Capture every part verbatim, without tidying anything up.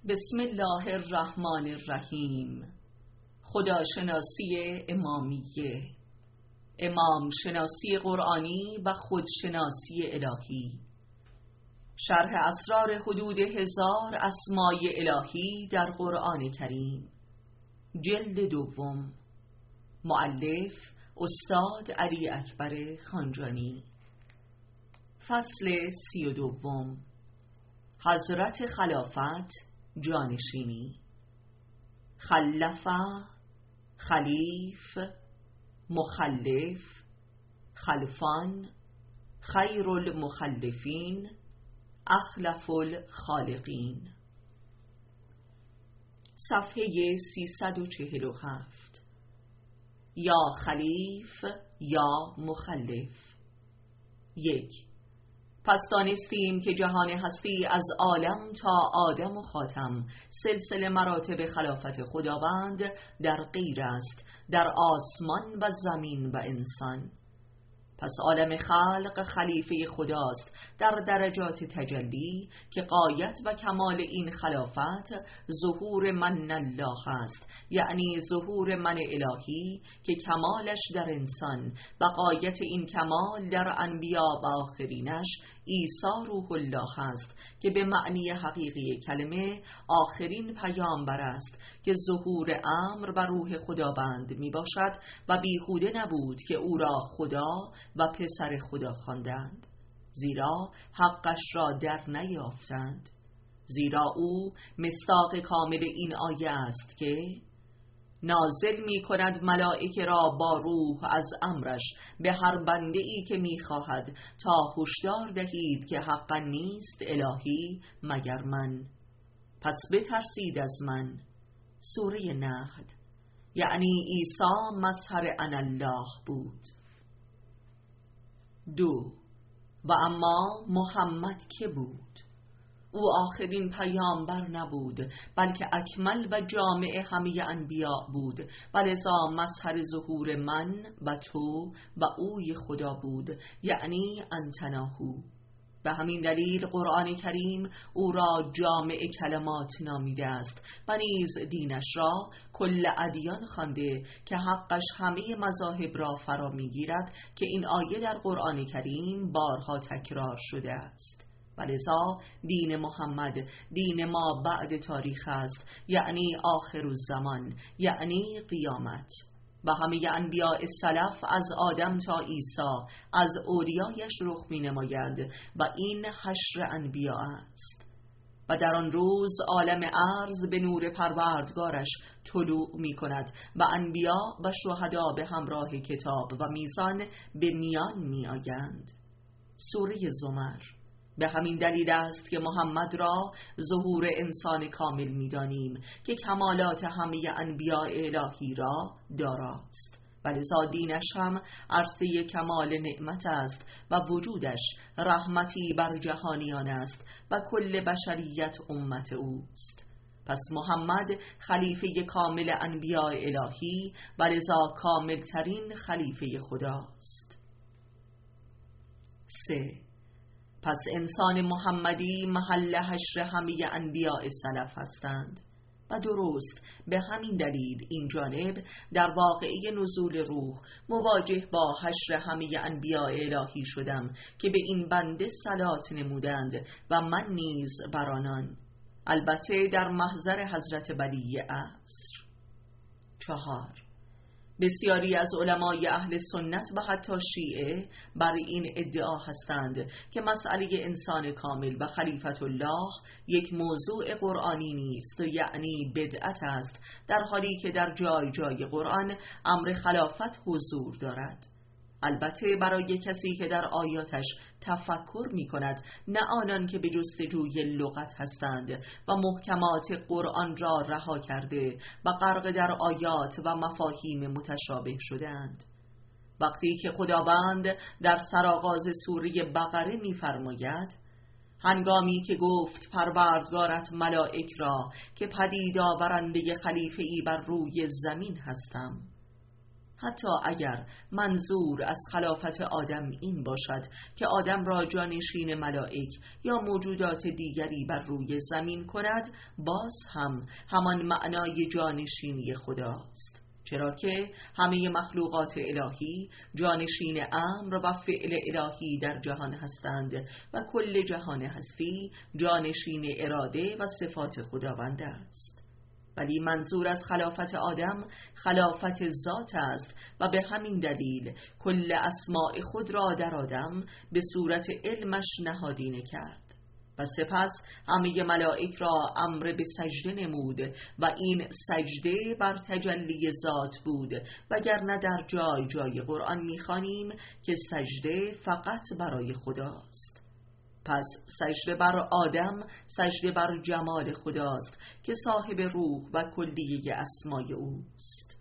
بسم الله الرحمن الرحیم. خداشناسی امامیه، امام شناسی قرآنی و خودشناسی الهی. شرح اسرار حدود هزار اسمای الهی در قرآن کریم، جلد دوم، مؤلف استاد علی اکبر خانجانی. فصل سی و دوم، حضرت خلافت جانشینی. خلفه، خلیف، مخلف، خلفان، خیر المخلفین، اخلف الخالقین. صفحه سیصد و چهل و هفت. یا خلیف یا مخلف. یک. پس دانستیم که جهان هستی از عالم تا آدم و خاتم سلسله مراتب خلافت خداوند در غیر است، در آسمان و زمین و انسان. پس عالم خلق خلیفه خداست در درجات تجلی که غایت و کمال این خلافت ظهور من الله است، یعنی ظهور من الهی که کمالش در انسان و غایت این کمال در انبیا و آخرینش عیسی روح الله است که به معنی حقیقی کلمه آخرین پیامبر است که ظهور امر و روح خداوند می باشد و بیهوده نبود که او را خدا و پسر خدا خواندند، زیرا حقش را در نیافتند. زیرا او مصداق کامل این آیه است که نازل می کند ملائکه را با روح از امرش به هر بنده ای که می خواهد تا هشدار دهید که حقا نیست الهی مگر من، پس بترسید از من. سوره نحل. یعنی عیسی مظهر انالله بود. دو. و اما محمد که بود؟ او آخرین پیامبر نبود، بلکه اکمل و جامع همه انبیاء بود و لذا مظهر ظهور من و تو و اوی خدا بود، یعنی انتناهو. به همین دلیل قرآن کریم او را جامع کلمات نامیده است و نیز دینش را کل ادیان خوانده که حقش همه مذاهب را فرا میگیرد که این آیه در قرآن کریم بارها تکرار شده است. ولذا دین محمد دین ما بعد تاریخ است، یعنی آخر الزمان، یعنی قیامت. و همه انبیاء سلف از آدم تا عیسی از اولیایش رخ می نماید و این حشر انبیاء است. و در آن روز عالم ارض به نور پروردگارش طلوع می کند و انبیاء و شهدا به همراه کتاب و میزان به میان می آیند. سوره زمر. به همین دلیل است که محمد را ظهور انسان کامل می‌دانیم که کمالات همه انبیاء الهی را داراست و لذا دینش هم عرصه کمال نعمت است و وجودش رحمتی بر جهانیان است و کل بشریت امت اوست. پس محمد خلیفه کامل انبیاء الهی و لذا کامل ترین خلیفه خداست. سه. پس انسان محمدی محل حشر همه انبیاء سلف هستند و درست به همین دلیل این جانب در واقعه نزول روح مواجه با حشر همه انبیاء الهی شدم که به این بنده صلات نمودند و من نیز بر آنان، البته در محضر حضرت ولی عصر. چهار. بسیاری از علمای اهل سنت و حتی شیعه بر این ادعا هستند که مسئله انسان کامل و خلیفت الله یک موضوع قرآنی نیست، یعنی بدعت است، در حالی که در جای جای قرآن امر خلافت حضور دارد. البته برای کسی که در آیاتش تفکر می کند، نه آنان که به جستجوی لغت هستند و محکمات قرآن را رها کرده و غرق در آیات و مفاهیم متشابه شدند. وقتی که خداوند در سرآغاز سوره بقره می فرماید هنگامی که گفت پروردگارت ملائک را که پدید آورنده خلیفه‌ای بر روی زمین هستم، حتی اگر منظور از خلافت آدم این باشد که آدم را جانشین ملائک یا موجودات دیگری بر روی زمین کند، باز هم همان معنای جانشینی خداست، چرا که همه مخلوقات الهی جانشین امر و فعل الهی در جهان هستند و کل جهان هستی جانشین اراده و صفات خداوند است. ولی منظور از خلافت آدم خلافت ذات است و به همین دلیل کل اسماء خود را در آدم به صورت علمش نهادینه کرد و سپس همه ملائک را امر به سجده نمود و این سجده بر تجلی ذات بود، وگرنه در جای جای قرآن می‌خوانیم که سجده فقط برای خداست. پس سجده بر آدم سجده بر جمال خداست که صاحب روح و کلیه اسمای اوست.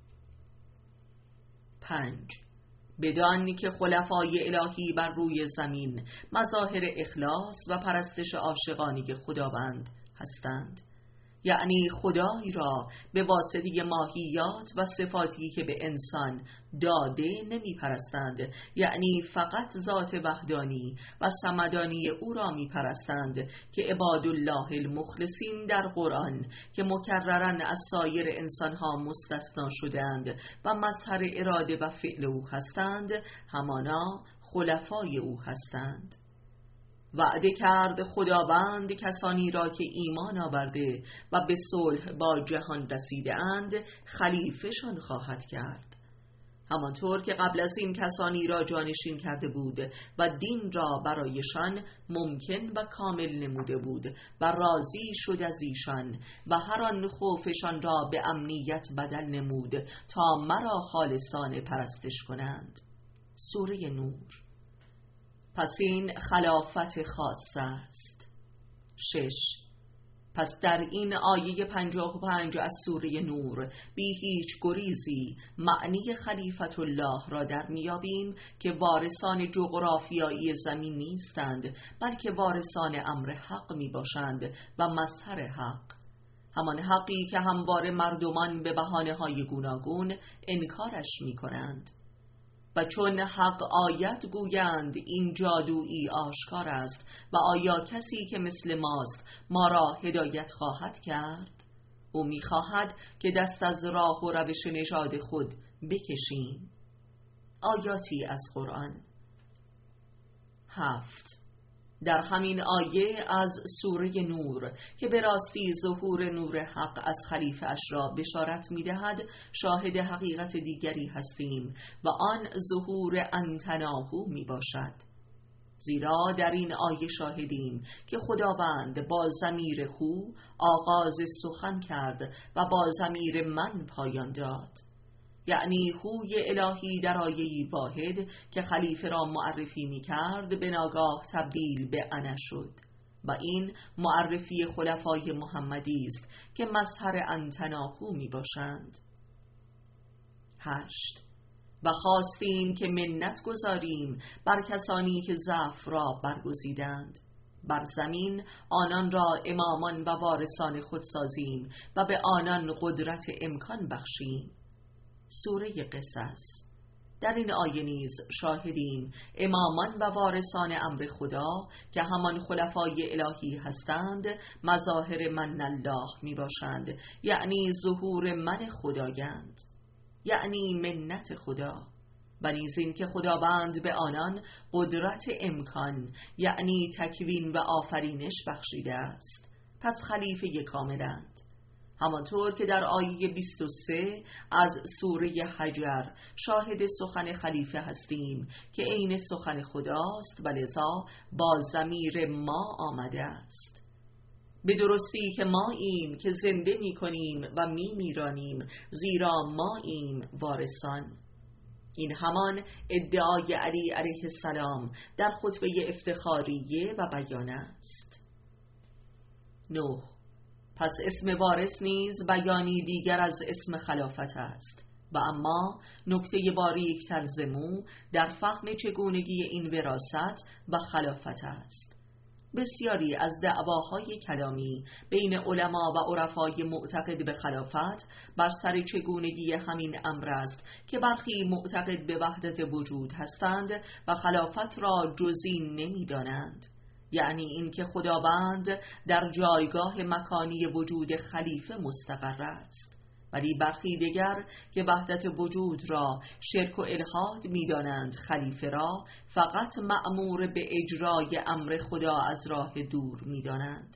پنج، بدانی که خلفای الهی بر روی زمین مظاهر اخلاص و پرستش عاشقانه خداوند هستند، یعنی خدای را به واسطه ماهیات و صفاتی که به انسان داده نمی پرستند، یعنی فقط ذات وحدانی و صمدانی او را می پرستند که عباد الله المخلصین در قرآن که مکررن از سایر انسانها مستثنا شدند و مظهر اراده و فعل او هستند، همانا خلفای او هستند. وعده کرد خداوند کسانی را که ایمان آورده و به صلح با جهان رسیده اند خلیفه‌شان خواهد کرد، همانطور که قبل از این کسانی را جانشین کرده بود و دین را برایشان ممکن و کامل نموده بود و راضی شد از ایشان و هر آن خوفشان را به امنیت بدل نمود تا مرا خالصانه پرستش کنند. سوره نور. پس این خلافت خاصه است. شش. پس در این آیه پنجاه و پنج از سوره نور بی هیچ گریزی معنی خلیفت الله را در میابیم که وارثان جغرافیایی زمین نیستند، بلکه وارثان امر حق می باشند و مظهر حق، همان حقی که همواره مردمان به بهانه‌های گوناگون انکارش می کنند. و چون حق آیت گویند این جادویی آشکار است و آیا کسی که مثل ماست ما را هدایت خواهد کرد؟ او می‌خواهد که دست از راه و روش نژاد خود بکشیم. آیاتی از قرآن. هفت. در همین آیه از سوره نور که به راستی ظهور نور حق از خلیفه اش را بشارت می دهد، شاهد حقیقت دیگری هستیم و آن ظهور انتناهو می باشد. زیرا در این آیه شاهدیم که خداوند با ضمیر هو آغاز سخن کرد و با ضمیر من پایان داد، یعنی هوی الهی در آیه‌ای واحد که خلیفه را معرفی می کرد به ناگاه تبدیل به انا شد و این معرفی خلفای محمدی است که مظهر انتناهو می باشند. هشت. و خواستیم که منت گذاریم بر کسانی که ضعف را برگزیدند، بر زمین آنان را امامان و وارثان خود سازیم و به آنان قدرت امکان بخشیم. سوره قصص. در این آیه نیز شاهدیم امامان و وارثان امر خدا که همان خلفای الهی هستند مظاهر من الله می باشند، یعنی ظهور من خدایند، یعنی منت خدا، و نیز این که خداوند به آنان قدرت امکان یعنی تکوین و آفرینش بخشیده است، پس خلیفه کاملند، همانطور که در آیه بیست و سه از سوره حجر شاهد سخن خلیفه هستیم که عین سخن خداست و لذا با ضمیر ما آمده است. به درستی که ما ایم که زنده می کنیم و می میرانیم، زیرا ما ایم وارثان. این همان ادعای علی علیه السلام در خطبه افتخاریه و بیان است. نه. پس اسم وارث نیز بیانی دیگر از اسم خلافت است و اما نکته باریک تر زمو در فهم چگونگی این وراثت و خلافت است. بسیاری از دعواهای کلامی بین علما و عرفای معتقد به خلافت بر سر چگونگی همین امر است که برخی معتقد به وحدت وجود هستند و خلافت را جزئی نمی‌دانند، یعنی اینکه خداوند در جایگاه مکانی وجود خلیفه مستقر است، ولی برخی دیگر که وحدت وجود را شرک و الحاد می‌دانند خلیفه را فقط مأمور به اجرای امر خدا از راه دور می‌دانند.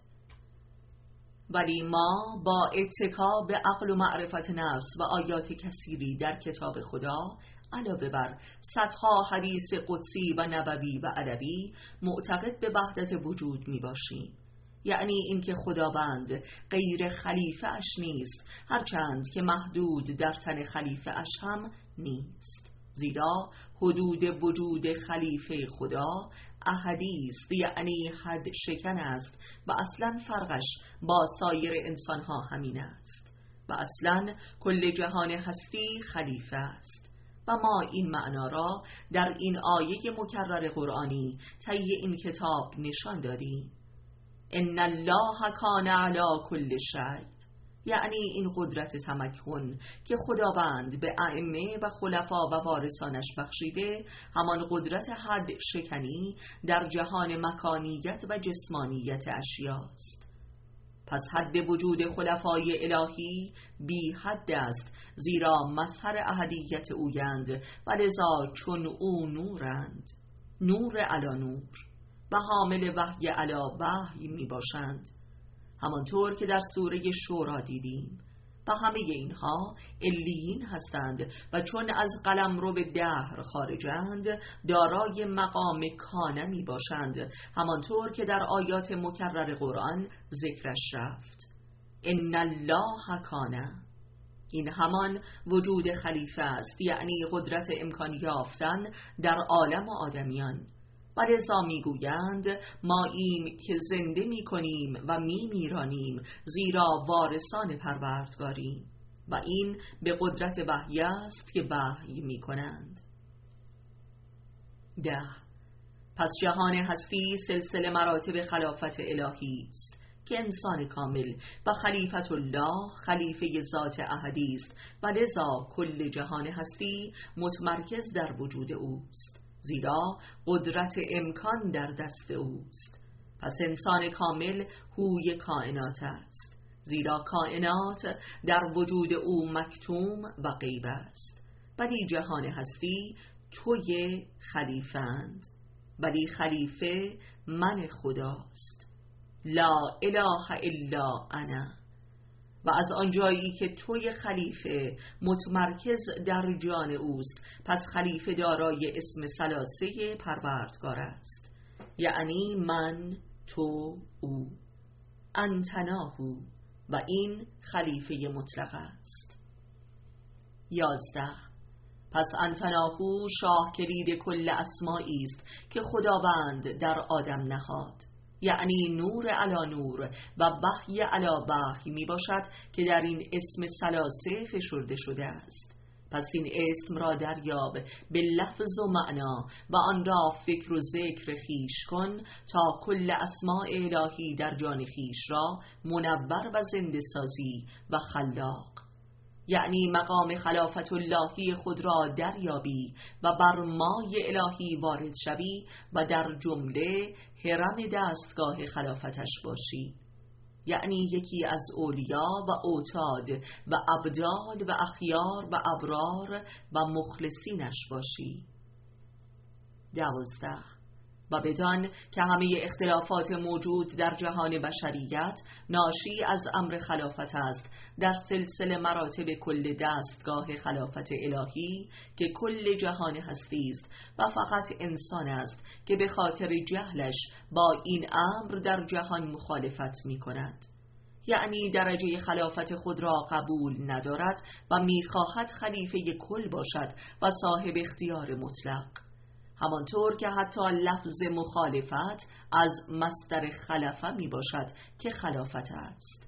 ولی ما با اتکا به عقل و معرفت نفس و آیات کثیری در کتاب خدا علاوه بر صدها حدیث قدسی و نبوی و علوی معتقد به وحدت وجود می باشیم، یعنی اینکه خداوند غیر خلیفه اش نیست، هرچند که محدود در تن خلیفه اش هم نیست، زیرا حدود وجود خلیفه خدا احدی است، یعنی حد شکن است و اصلا فرقش با سایر انسانها همین است و اصلا کل جهان هستی خلیفه است. و ما این معنا را در این آیه مکرر قرآنی طی این کتاب نشان دادیم. ان الله کان علی کل شیء، یعنی این قدرت تمکن که خداوند به ائمه و خلفا و وارثانش بخشیده همان قدرت حد شکنی در جهان مکانیت و جسمانیت اشیاست. پس حد وجود خلفای الهی بی حد است، زیرا مظهر احدیت اویند و لذا چون او نورند، نور علی نور، و حامل وحی علی وحی می باشند، همانطور که در سوره شورا دیدیم. و همه اینها علیین هستند و چون از قلمرو به دهر خارجند دارای مقام کانه می باشند، همانطور که در آیات مکرر قرآن ذکرش رفت. ان الله کانه، این همان وجود خلیفه است، یعنی قدرت امکان یافتن در عالم و آدمیان. و لذا میگویند ما این که زنده میکنیم و میمیرانیم زیرا وارثان پروردگاریم، و این به قدرت وحی است که وحی میکنند. ده. پس جهان هستی سلسله مراتب خلافت الهی است که انسان کامل و خلیفت الله خلیفه ذات احدی است و لذا کل جهان هستی متمرکز در وجود اوست، زیرا قدرت امکان در دست اوست. پس انسان کامل هوی کائنات است، زیرا کائنات در وجود او مکتوم و غیب است. ولی جهان هستی توی خلیفه‌اند، ولی خلیفه من خداست، لا اله الا انا. و از آنجایی که توی خلیفه متمرکز در جان اوست، پس خلیفه دارای اسم ثلاثه پروردگار است، یعنی من، تو، او، انتناهو، و این خلیفه مطلق است. یازده. پس انتناهو شاه کلید کل اسمایی است که خداوند در آدم نهاد، یعنی نور علی نور و وحی علی وحی می باشد که در این اسم ثلاثه فشرده شده است. پس این اسم را دریاب به لفظ و معنا و آن را فکر و ذکر خیش کن تا کل اسماء الهی در جان خیش را منور و زنده سازی و خلاق، یعنی مقام خلافت اللهی خود را دریابی و بر مای الهی وارد شوی و در جمله حرم دستگاه خلافتش باشی، یعنی یکی از اولیا و اوتاد و ابدال و اخیار و ابرار و مخلصینش باشی. دوازده. و بدان که همه اختلافات موجود در جهان بشریت ناشی از امر خلافت است، در سلسله مراتب کل دستگاه خلافت الهی که کل جهان هستی است و فقط انسان است که به خاطر جهلش با این امر در جهان مخالفت می کند، یعنی درجه خلافت خود را قبول ندارد و می خواهد خلیفه کل باشد و صاحب اختیار مطلق، همانطور که حتی لفظ مخالفت از مصدر خلفه می باشد که خلافت است،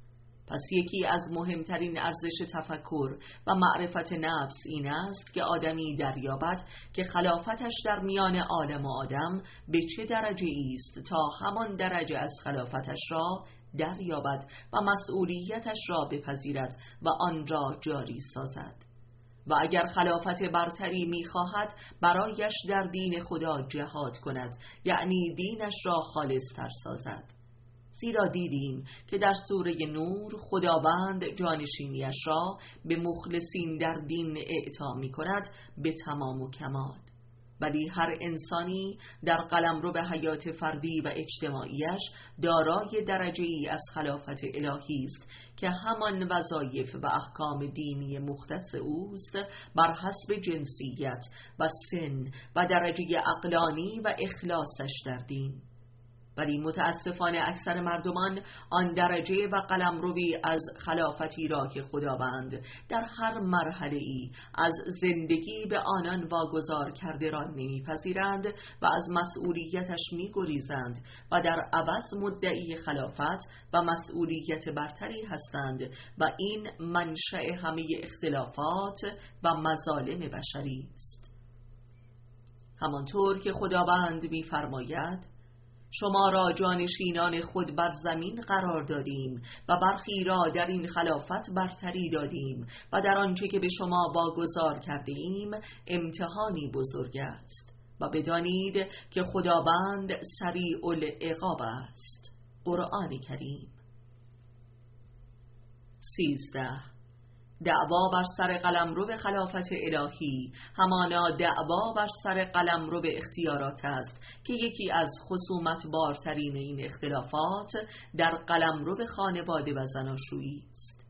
پس یکی از مهمترین ارزش تفکر و معرفت نفس این است که آدمی دریابد که خلافتش در میان عالم و آدم به چه درجه است تا همان درجه از خلافتش را دریابد و مسئولیتش را بپذیرد و آن را جاری سازد. و اگر خلافت برتری می‌خواهد برایش در دین خدا جهاد کند، یعنی دینش را خالص‌تر سازد. زیرا دیدیم که در سوره نور خداوند جانشینیش را به مخلصین در دین اعطا می کند به تمام و کمال. ولی هر انسانی در قلمرو به حیات فردی و اجتماعیش دارای درجه‌ای از خلافت الهی است که همان وظایف و احکام دینی مختص اوست بر حسب جنسیت و سن و درجه عقلانی و اخلاصش در دین. ولی متاسفانه اکثر مردمان آن درجه و قلمروی از خلافتی را که خداوند در هر مرحله ای از زندگی به آنان واگذار کرده را نمیپذیرند و از مسئولیتش میگریزند و در عوض مدعی خلافت و مسئولیت برتری هستند و این منشأ همه اختلافات و مظالم بشری است. همانطور که خداوند میفرماید: شما را جانشینان خود بر زمین قرار دادیم و برخی را در این خلافت برتری دادیم و در آنچه که به شما واگذار کرده ایم امتحانی بزرگ است و بدانید که خداوند سریع العقاب است. قرآن کریم. سیزده. دعوا بر سر قلمرو به خلافت الهی همانا دعوا بر سر قلمرو به اختیارات است که یکی از خصومت بارترین این اختلافات در قلمرو به خانواده و زناشویی است.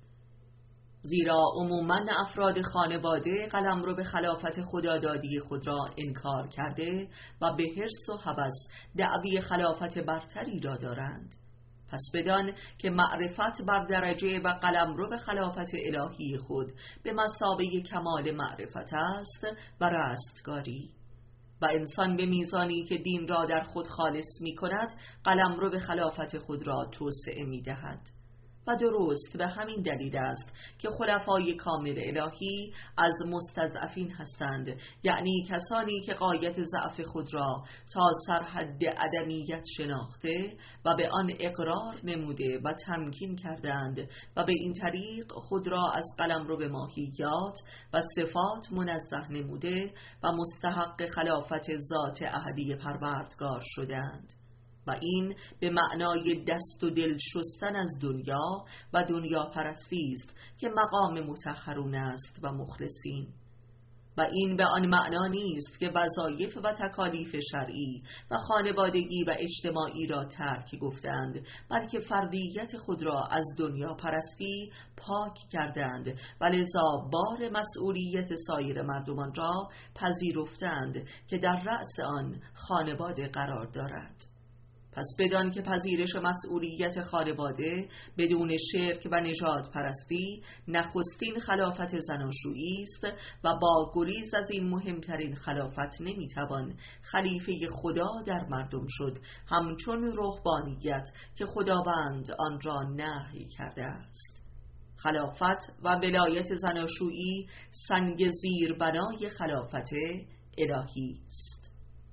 زیرا عموماً افراد خانواده قلمرو به خلافت خدادادی خود را انکار کرده و به حرص و هوس دعوی خلافت برتری را دارند. پس بدان که معرفت بر درجه و قلمرو به خلافت الهی خود به مثابه کمال معرفت است و رستگاری، و انسان به میزانی که دین را در خود خالص می کند قلمرو به خلافت خود را توسعه می دهد. و درست به همین دلیل است که خلفای کامل الهی از مستضعفین هستند، یعنی کسانی که غایت ضعف خود را تا سرحد عدمیت شناخته و به آن اقرار نموده و تمکین کردند و به این طریق خود را از قلمرو به ماهیات و صفات منزه نموده و مستحق خلافت ذات احدی پروردگار شدند. و این به معنای دست و دل شستن از دنیا و دنیا پرستی است که مقام مطهرون است و مخلصین. و این به آن معنا نیست که وظایف و تکالیف شرعی و خانوادگی و اجتماعی را ترک گفتند، بلکه فردیت خود را از دنیا پرستی پاک کردند و لذا بار مسئولیت سایر مردمان را پذیرفتند که در رأس آن خانواده قرار دارد. پس بدان که پذیرش مسئولیت خانواده بدون شرک و نژاد پرستی نخستین خلافت زناشویی است و با گریز از این مهمترین خلافت نمیتوان خلیفه خدا در مردم شد، همچون رهبانیت که خداوند آن را نهی کرده است. خلافت و ولایت زناشویی سنگ زیربنای خلافت الهی است.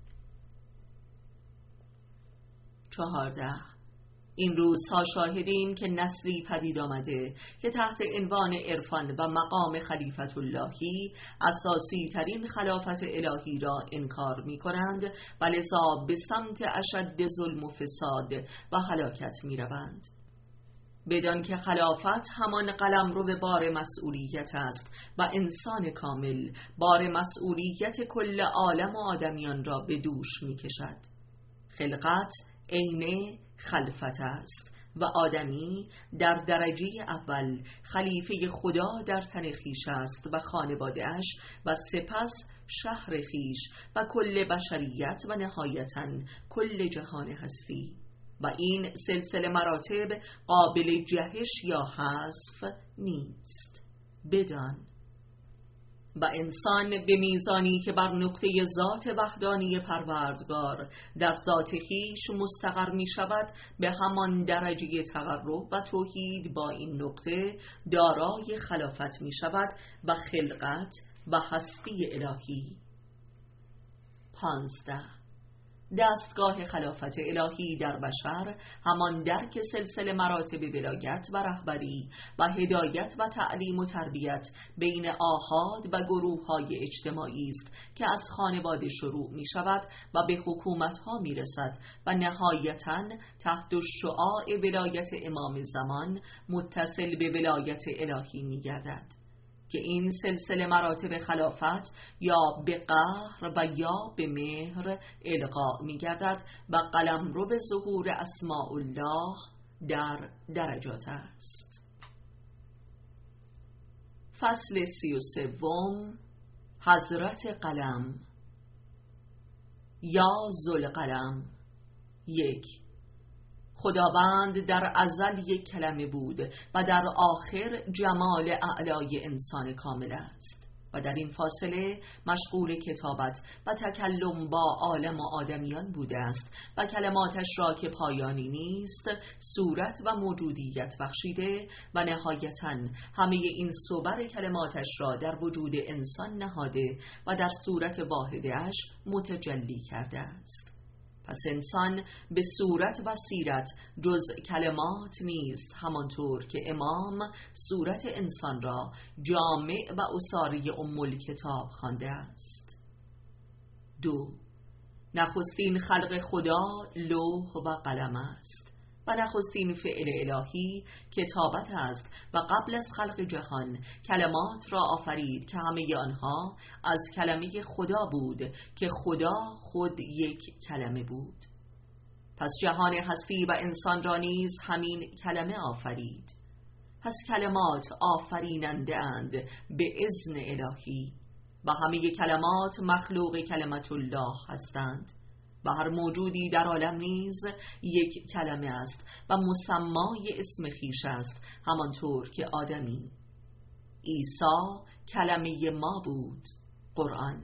چهارده. این روزها شاهدیم که نسلی پدید آمده که تحت عنوان عرفان و مقام خلیفت اللهی اساسی ترین خلافت الهی را انکار می کنند و لذا به سمت اشد ظلم و فساد و هلاکت می روند. بدان که خلافت همان قلمرو به بار مسئولیت است و انسان کامل بار مسئولیت کل عالم و آدمیان را به دوش می کشد. خلقت عین خلفت است و آدمی در درجه اول خلیفه خدا در تن خویش است و خانواده اش و سپس شهر خویش و کل بشریت و نهایتاً کل جهان هستی. و این سلسله مراتب قابل جهش یا حذف نیست. بدان و انسان به میزانی که بر نقطه ذات وحدانی پروردگار در ذات خویش مستقر می شود، به همان درجه تقرب و توحید با این نقطه دارای خلافت می شود و خلقت و هستی الهی. پانزده. دستگاه خلافت الهی در بشر همان درک سلسله مراتب ولایت و رهبری و هدایت و تعلیم و تربیت بین آحاد و گروه‌های اجتماعی است که از خانواده شروع می شود و به حکومت‌ها می رسد و نهایتاً تحت شعاع ولایت امام زمان متصل به ولایت الهی می گردد، که این سلسله مراتب خلافت یا به قهر و یا به مهر القا می گردد و قلمرو به ظهور اسماء الله در درجات است. فصل سی و سوم. حضرت قلم. یا ذوالقلم. یک. خداوند در ازل یک کلمه بود و در آخر جمال اعلای انسان کامل است و در این فاصله مشغول کتابت و تکلم با عالم و آدمیان بوده است و کلماتش را که پایانی نیست صورت و موجودیت بخشیده و نهایتاً همه این صور کلماتش را در وجود انسان نهاده و در صورت واحدش متجلی کرده است. پس انسان به صورت و سیرت جز کلمات نیست، همانطور که امام صورت انسان را جامع و اساری ام الکتاب خوانده است. دو. نخستین خلق خدا لوح و قلم است و نخستین فعل الهی کتابت است و قبل از خلق جهان کلمات را آفرید که همه آنها از کلمه خدا بود که خدا خود یک کلمه بود. پس جهان هستی و انسان را نیز همین کلمه آفرید. پس کلمات آفریننده اند به اذن الهی و همه کلمات مخلوق کلمت الله هستند و هر موجودی در عالم نیز یک کلمه است و مسمای اسم خویش است، همانطور که آدمی. عیسی کلمه ما بود. قرآن.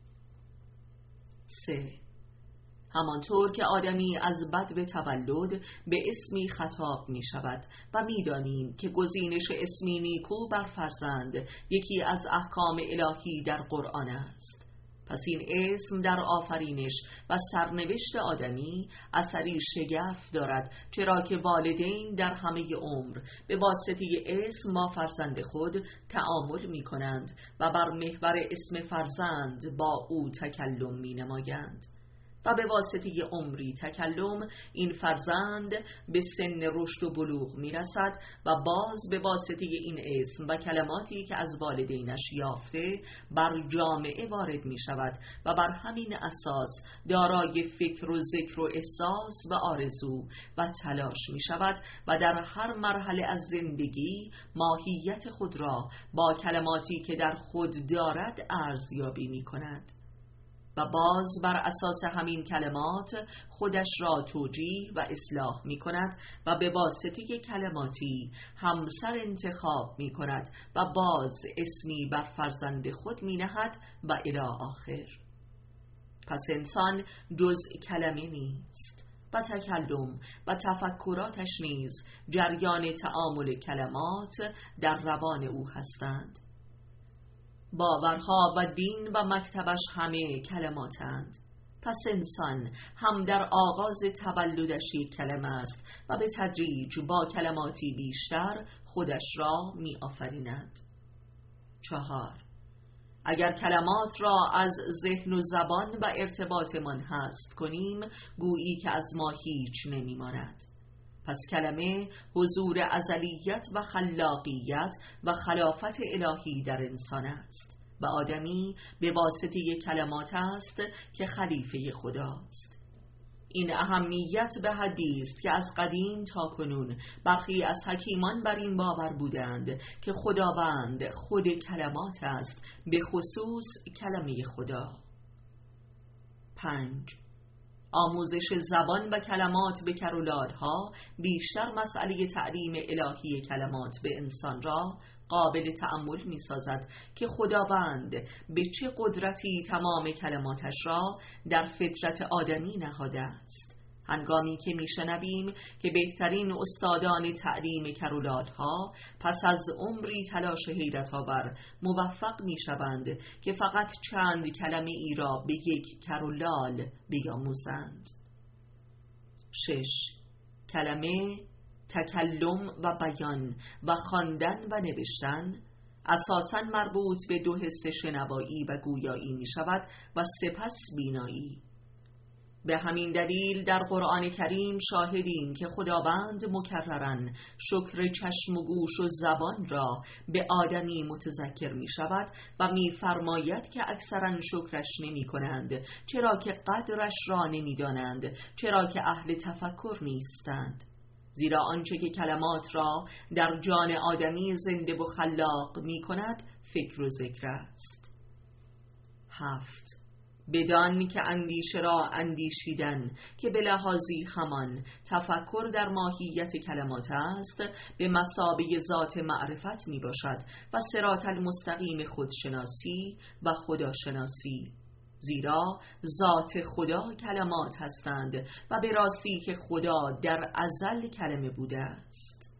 سه. همانطور که آدمی از بدو تولد به اسمی خطاب می شود و می دانیم که گزینش اسمی نیکو بر فرزند یکی از احکام الهی در قرآن است. پس این اسم در آفرینش و سرنوشت آدمی اثری شگرف دارد، چرا که والدین در همه عمر به واسطه اسم با فرزند خود تعامل می کنند و بر محور اسم فرزند با او تکلم می نمایند و به واسطه عمری تکلم این فرزند به سن رشد و بلوغ می رسد و باز به واسطه این اسم و کلماتی که از والدینش یافته بر جامعه وارد می شود و بر همین اساس دارای فکر و ذکر و احساس و آرزو و تلاش می شود و در هر مرحله از زندگی ماهیت خود را با کلماتی که در خود دارد ارزیابی می کند و باز بر اساس همین کلمات خودش را توجیه و اصلاح می کند و به واسطه کلماتی همسر انتخاب می کند و باز اسمی بر فرزند خود می نهد و الی آخر. پس انسان جز کلمه نیست و تکلم و تفکراتش نیز جریان تعامل کلمات در روان او هستند. باورها و دین و مکتبش همه کلماتند. پس انسان هم در آغاز تولدش یک کلمه است و به تدریج با کلماتی بیشتر خودش را می آفریند. چهار. اگر کلمات را از ذهن و زبان و ارتباطمان حذف کنیم گویی که از ما هیچ نمی ماند. پس کلمه حضور ازلیت و خلاقیت و خلافت الهی در انسان است و آدمی به واسطه کلمات است که خلیفه خداست. این اهمیت به حدی است که از قدیم تا کنون برخی از حکیمان بر این باور بودند که خداوند خود کلمات است، به خصوص کلمه خدا. پنج. آموزش زبان و کلمات به کرولالها بیشتر مسئله تعلیم الهی کلمات به انسان را قابل تأمل می سازد که خداوند به چه قدرتی تمام کلماتش را در فطرت آدمی نهاده است. هنگامی که میشنویم که بهترین استادان تعلیم کرولالها پس از عمری تلاش حیرت آور موفق میشوند که فقط چند کلمه ای را به یک کرولال بیاموزند. شش. کلمه، تکلم و بیان و خواندن و نوشتن اساساً مربوط به دو حس شنوایی و گویایی می شود و سپس بینایی. به همین دلیل در قرآن کریم شاهدیم که خداوند مکرراً شکر چشم و گوش و زبان را به آدمی متذکر می شود و می فرماید که اکثراً شکرش نمی کنند، چرا که قدرش را نمی دانند، چرا که اهل تفکر نیستند. زیرا آنچه که کلمات را در جان آدمی زنده و خلاق می کند فکر و ذکر است. هفت. بدان که اندیشه را اندیشیدن که به لحاظی همان تفکر در ماهیت کلمات است به مثابه ذات معرفت می باشد و صراط المستقیم خودشناسی و خداشناسی، زیرا ذات خدا کلمات هستند و به راستی که خدا در ازل کلمه بوده است.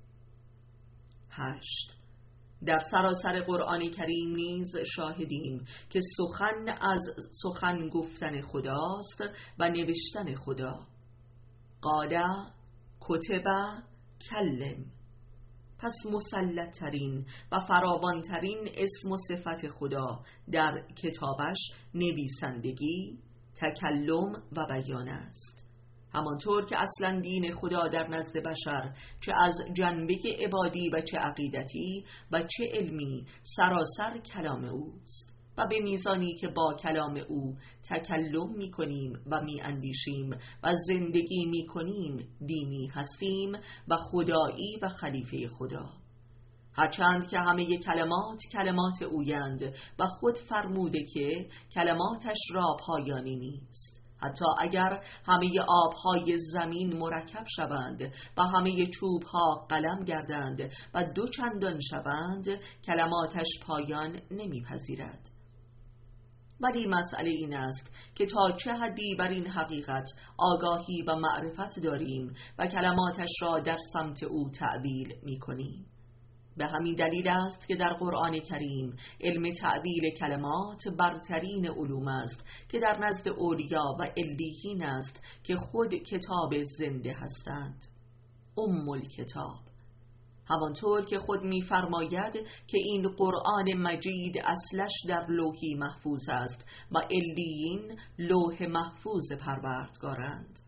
هشت. در سراسر قرآن کریم نیز شاهدیم که سخن از سخن گفتن خداست و نوشتن خدا. قال کتب کلم. پس مسلط ترین و فراوان ترین اسم و صفت خدا در کتابش نویسندگی، تکلم و بیان است. همانطور که اصلا دین خدا در نزد بشر چه از جنبه عبادی و چه عقیدتی و چه علمی سراسر کلام اوست و به میزانی که با کلام او تکلم می کنیم و می اندیشیم و زندگی می کنیم دینی هستیم و خدایی و خلیفه خدا. هرچند که همه کلمات کلمات اویند و خود فرموده که کلماتش را پایانی نیست. حتی اگر همه آبهای زمین مرکب شوند و همه چوبها قلم گردند و دو چندان شوند کلماتش پایان نمیپذیرد. ولی مسئله این است که تا چه حدی بر این حقیقت آگاهی و معرفت داریم و کلماتش را در سمت او تعبیل می‌کنیم. به همین دلیل است که در قرآن کریم علم تعبیل کلمات برترین علوم است که در نزد اولیا و علیین است که خود کتاب زنده هستند. ام الکتاب، همانطور که خود می‌فرماید که این قرآن مجید اصلش در لوحی محفوظ است و علیین لوح محفوظ پروردگارند.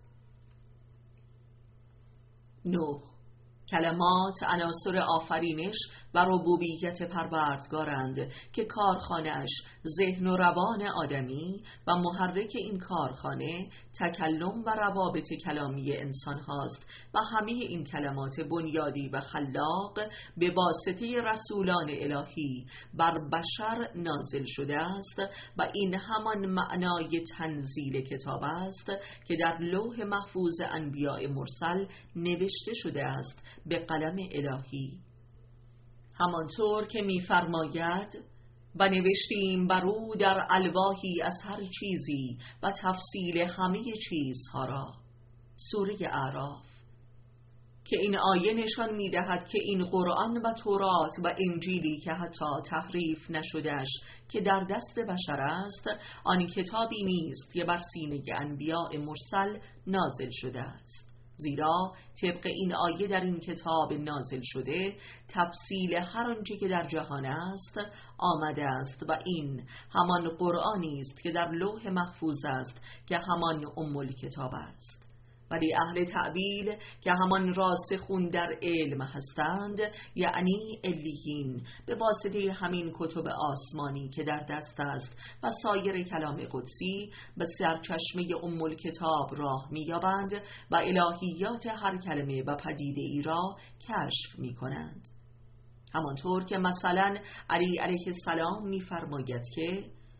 نه. کلمات عناصر آفرینش و ربوبیت پروردگارند که کارخانه‌اش ذهن و روان آدمی و محرک این کارخانه تکلم و روابط کلامی انسان هاست و همه این کلمات بنیادی و خلاق به واسطه رسولان الهی بر بشر نازل شده است و این همان معنای تنزیل کتاب است که در لوح محفوظ انبیاء مرسل نوشته شده است به قلم الهی. همانطور که می‌فرماید و نوشتیم بر او در الواحی از هر چیزی و تفصیل همه چیزها را. سوره اعراف. که این آیه نشان می‌دهد که این قرآن و تورات و انجیلی که حتی تحریف نشدهش که در دست بشر است، آن کتابی نیست که بر سینه انبیاء مرسل نازل شده است. زیرا طبق این آیه در این کتاب نازل شده تفصیل هر آنچه که در جهان است آمده است و این همان قرآنی است که در لوح محفوظ است که همان ام الکتاب است. ولی اهل تعبیل که همان راسخون در علم هستند، یعنی علیین، به واسطه همین کتب آسمانی که در دست است و سایر کلام قدسی به سرچشمه ام الکتاب راه می‌یابند و الهیات هر کلمه و پدیده ای را کشف می‌کنند. همانطور که مثلا علی علیه السلام می‌فرماید که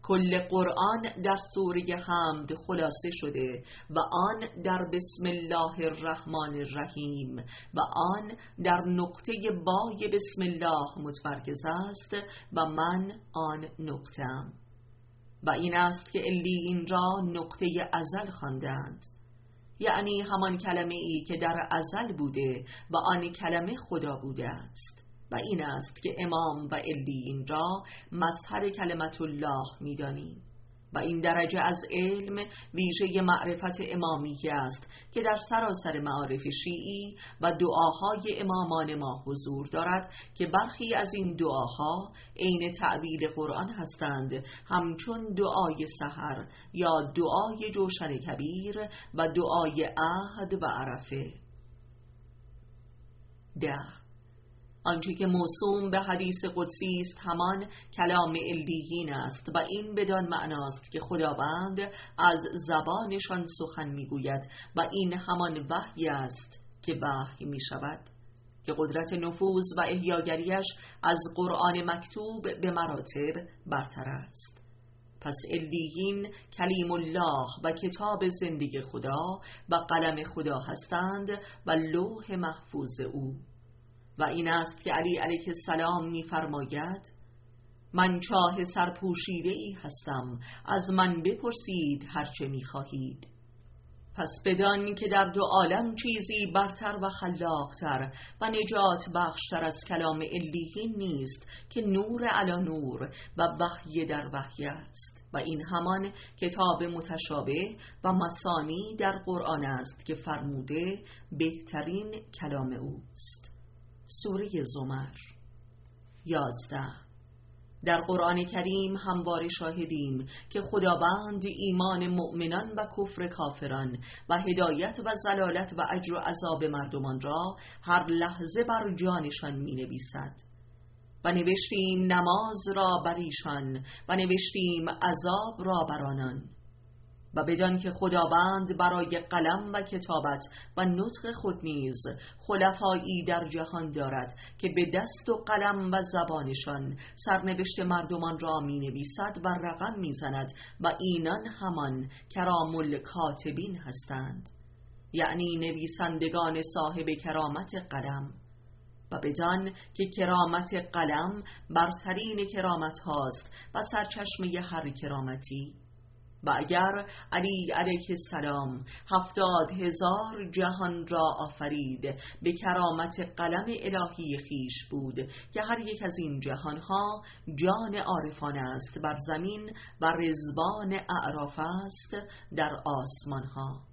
کل قرآن در سوره حمد خلاصه شده و آن در بسم الله الرحمن الرحیم و آن در نقطه بای بسم الله متمرکز است و من آن نقطه‌ام. و این است که علیین را نقطه ازل خواندند، یعنی همان کلمه ای که در ازل بوده و آن کلمه خدا بوده است. و این است که امام و علیین را مظهر کلمت الله می‌دانیم. و این درجه از علم ویژه معرفت امامیه است که در سراسر معارف شیعی و دعاهای امامان ما حضور دارد که برخی از این دعاها عین تعبیر قرآن هستند، همچون دعای سحر یا دعای جوشن کبیر و دعای عهد و عرفه. ده آنچه که موسوم به حدیث قدسی است همان کلام علیین است و این بدان معناست که خداوند از زبانشان سخن میگوید و این همان وحی است که وحی می شود که قدرت نفوذ و احیاگریش از قرآن مکتوب به مراتب برتر است. پس علیین کلیم الله و کتاب زندگی خدا و قلم خدا هستند و لوح محفوظ او. و این است که علی علیه السلام می فرماید من چاه سرپوشیده ای هستم، از من بپرسید هرچه می خواهید. پس بدان که در دو عالم چیزی برتر و خلاقتر و نجات بخشتر از کلام علیین نیست که نور علی نور و وحی در وحی است و این همان کتاب متشابه و مثانی در قرآن است که فرموده بهترین کلام اوست. سوره زمر. یازده. در قرآن کریم همواره شاهدیم که خداوند ایمان مؤمنان و کفر کافران و هدایت و ضلالت و اجر و عذاب مردمان را هر لحظه بر جانشان می نویسد. و نوشتیم نماز را بر ایشان و نوشتیم عذاب را بر آنان. و بدان که خداوند برای قلم و کتابت و نطق خود نیز خلفایی در جهان دارد که به دست و قلم و زبانشان سرنوشت مردمان را می نویسد و رقم می زند و اینان همان کرام الکاتبین هستند، یعنی نویسندگان صاحب کرامت قلم. و بدان که کرامت قلم برترین کرامت هاست و سرچشمه هر کرامتی. و اگر علی علیه السلام هفتاد هزار جهان را آفرید به کرامت قلم الهی خیش بود که هر یک از این جهانها جان عارفان است بر زمین و رضوان اعراف است در آسمانها.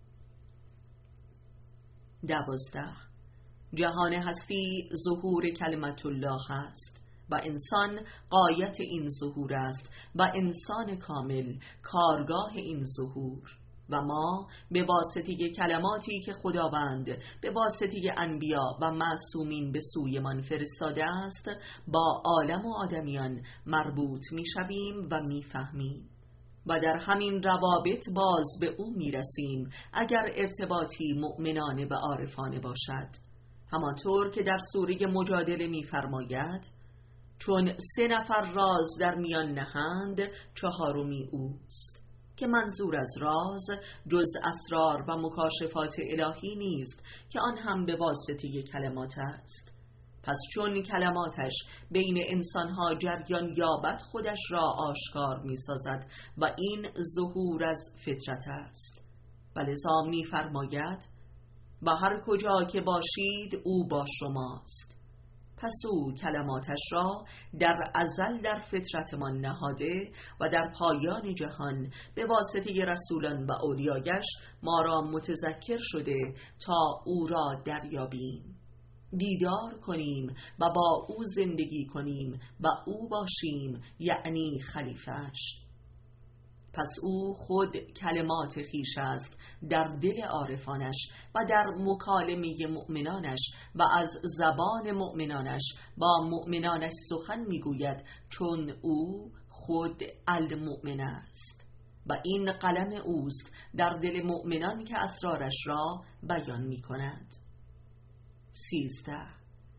دوازده. جهان هستی ظهور کلمت الله است و انسان غایت این ظهور است و انسان کامل کارگاه این ظهور. و ما به واسطه کلماتی که خداوند به واسطه انبیا و معصومین به سوی من فرستاده است با عالم و آدمیان مربوط می شویم و می فهمیم و در همین روابط باز به او می رسیم اگر ارتباطی مؤمنانه و عارفانه باشد. همانطور که در سوره مجادله می فرماید چون سه نفر راز در میان نهند چهارمی اوست، که منظور از راز جز اسرار و مکاشفات الهی نیست که آن هم به واسطه کلمات است. پس چون کلماتش بین انسانها جریان یابد خودش را آشکار می سازد و این ظهور از فطرت است. و لذا می فرماید و هر کجا که باشید او با شماست. پس او کلماتش را در ازل در فطرتمان نهاده و در پایان جهان به واسطه رسولان و اولیایش ما را متذکر شده تا او را دریابیم، دیدار کنیم و با او زندگی کنیم و او باشیم، یعنی خلیفه‌اش. پس او خود کلمات خیش است در دل عارفانش و در مکالمه مؤمنانش و از زبان مؤمنانش با مؤمنانش سخن میگوید چون او خود المؤمن است و این قلم اوست در دل مؤمنان که اسرارش را بیان می کند. سیزده.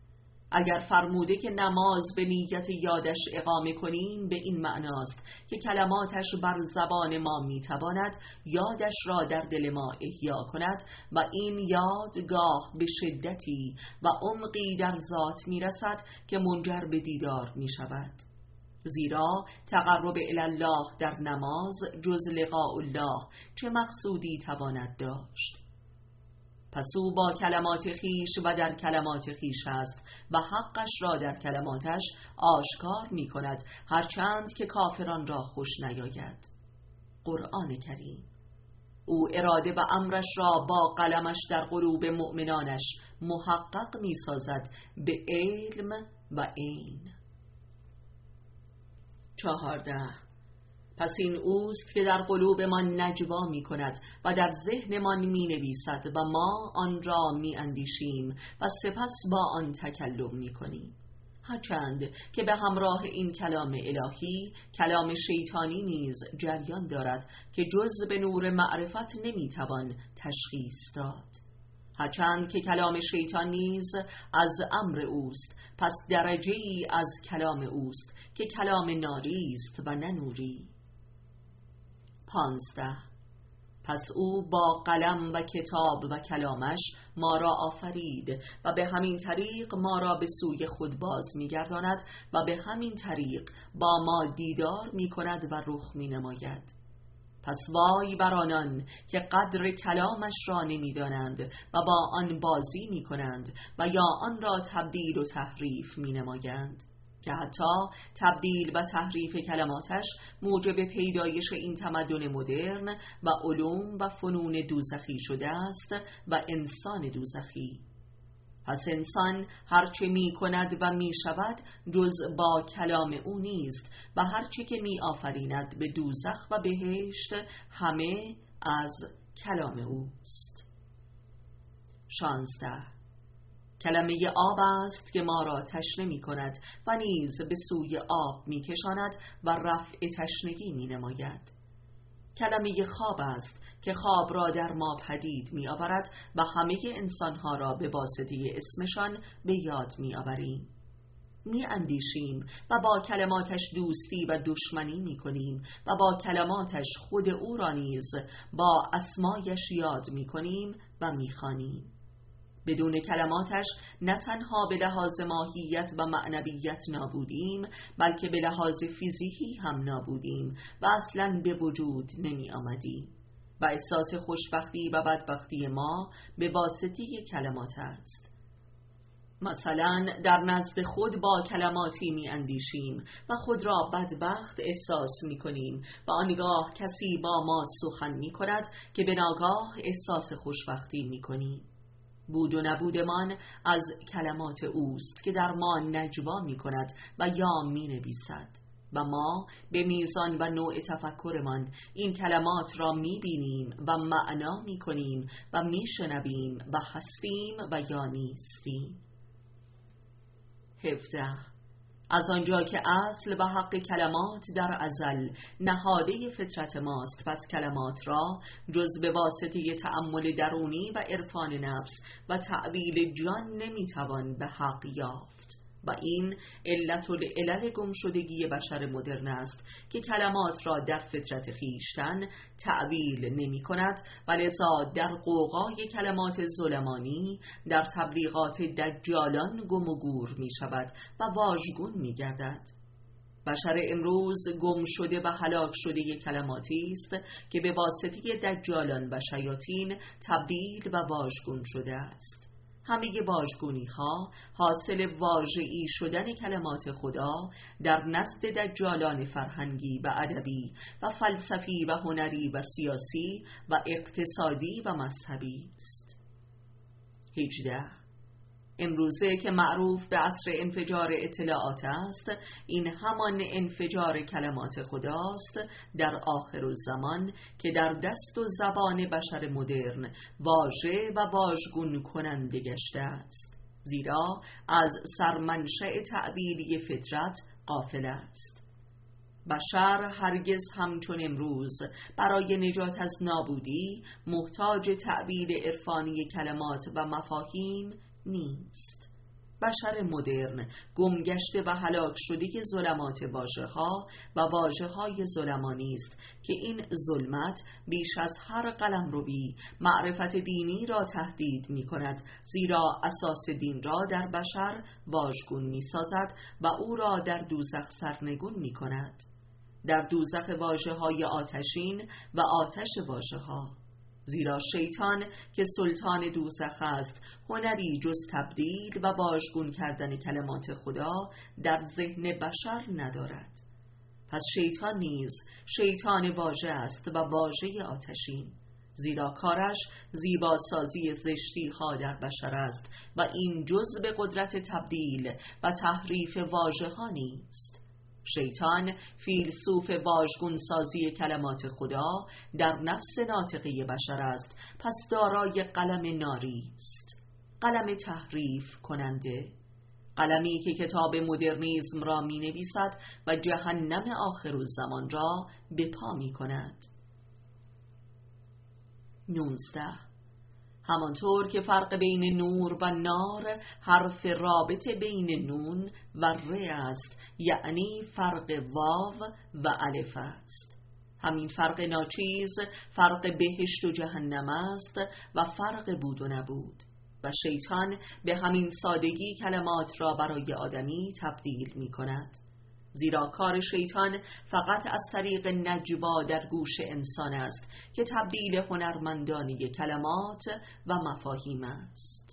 اگر فرموده که نماز به نیت یادش اقامه کنیم، به این معناست که کلماتش بر زبان ما میتواند یادش را در دل ما احیا کند و این یاد گاه به شدتی و عمقی در ذات میرسد که منجر به دیدار میشود. زیرا تقرب الی الله در نماز جز لقاء الله چه مقصودی تواند داشت؟ پس او با کلمات خیش و در کلمات خیش است و حقش را در کلماتش آشکار می کند، هرچند که کافران را خوش نیاید. قرآن کریم. او اراده و امرش را با قلمش در قلوب مؤمنانش محقق می سازد به علم و عین. چهارده. پس این اوست که در قلوبمان نجوا می کند و در ذهنمان می نویسد و ما آن را می اندیشیم و سپس با آن تکلم می کنیم. هرچند که به همراه این کلام الهی کلام شیطانی نیز جریان دارد که جز به نور معرفت نمی توان تشخیص داد. هرچند که کلام شیطان نیز از امر اوست، پس درجه ای از کلام اوست که کلام ناری است و نه نوری. پانزده. پس او با قلم و کتاب و کلامش ما را آفرید و به همین طریق ما را به سوی خود باز می‌گرداند و به همین طریق با ما دیدار می‌کند و رخ می‌نماید. پس وای بر آنان که قدر کلامش را نمی‌دانند و با آن بازی می‌کنند و یا آن را تبدیل و تحریف می‌نمایند، که حتی تبدیل و تحریف کلماتش موجب پیدایش این تمدن مدرن و علوم و فنون دوزخی شده است و انسان دوزخی. پس انسان هرچه می کند و می شود جز با کلام او نیست و هرچه که می آفریند به دوزخ و بهشت همه از کلام اوست. شانزده. کلمه آب است که ما را تشنه می کند و نیز به سوی آب می کشاند و رفع تشنگی می نماید. کلمه خواب است که خواب را در ما پدید می آورد و همه انسانها را به واسطه اسمشان به یاد می آوریم. می اندیشیم و با کلماتش دوستی و دشمنی می کنیم و با کلماتش خود او را نیز با اسمایش یاد می کنیم و می خوانیم. بدون کلماتش نه تنها به لحاظ ماهیت و معنویت نابودیم، بلکه به لحاظ فیزیکی هم نابودیم و اصلاً به وجود نمی آمدیم و احساس خوشبختی و بدبختی ما به واسطه کلمات است. مثلا در نزد خود با کلماتی می اندیشیم و خود را بدبخت احساس می کنیم و آنگاه کسی با ما سخن می کند که به ناگاه احساس خوشبختی می کنیم. بود و نبودمان از کلمات اوست که در ما نجوا می کند و یا می نویسد و ما به میزان و نوع تفکرمان این کلمات را می بینیم و معنا می کنیم و می شنویم و هستیم و یا نیستیم. هفده. از آنجا که اصل و حق کلمات در ازل نهاده فطرت ماست، پس کلمات را جز به واسطه تأمل درونی و عرفان نفس و تعبیل جان نمیتوان به حق یافت و این علت العلل گمشدگی بشر مدرن است که کلمات را در فطرت خیشتن تعبیل نمی کند و لذا در قوقای کلمات ظلمانی در تبلیغات دجالان گم و گور می شود و واژگون می گردد. بشر امروز گم شده و هلاک شده کلماتی است که به واسطه دجالان و شیاطین تبدیل و واژگون شده است. همه واژگونی ها حاصل واژه‌ای شدن کلمات خدا در نزد دجالان فرهنگی و ادبی و فلسفی و هنری و سیاسی و اقتصادی و مذهبی است. هجده. امروزه که معروف به عصر انفجار اطلاعات است، این همان انفجار کلمات خداست در آخر الزمان که در دست و زبان بشر مدرن واژه و واژگون کننده گشته است، زیرا از سرمنشأ تعبیری فطرت غافل است. بشر هرگز همچون امروز برای نجات از نابودی محتاج تعبیر عرفانی کلمات و مفاهیم نیست. بشر مدرن گمگشته و هلاک شده ظلمات واژه‌ها و واژه‌های ظلمانی است که این ظلمت بیش از هر قلمروی معرفت دینی را تهدید می‌کند، زیرا اساس دین را در بشر واژگون می‌سازد و او را در دوزخ سرنگون می‌کند. در دوزخ واژه‌های آتشین و آتش واژه‌ها، زیرا شیطان که سلطان دوزخ است هنری جز تبدیل و واژگون کردن کلمات خدا در ذهن بشر ندارد. پس شیطان نیز شیطان واژه است و واژه آتشین، زیرا کارش زیباسازی زشتی ها در بشر است و این جز به قدرت تبدیل و تحریف واژه ها نیست. شیطان فیلسوف واژگون سازی کلمات خدا در نفس ناطقه بشر است، پس دارای قلم ناری است، قلم تحریف کننده، قلمی که کتاب مدرنیسم را می نویسد و جهنم آخرالزمان را به پا می کند. نوزده. همانطور که فرق بین نور و نار حرف رابط بین نون و ر است، یعنی فرق واو و الف است. همین فرق ناچیز فرق بهشت و جهنم است و فرق بود و نبود، و شیطان به همین سادگی کلمات را برای آدمی تبدیل می کند، زیرا کار شیطان فقط از طریق نجوا در گوش انسان است که تبدیل هنرمندانه کلمات و مفاهیم است.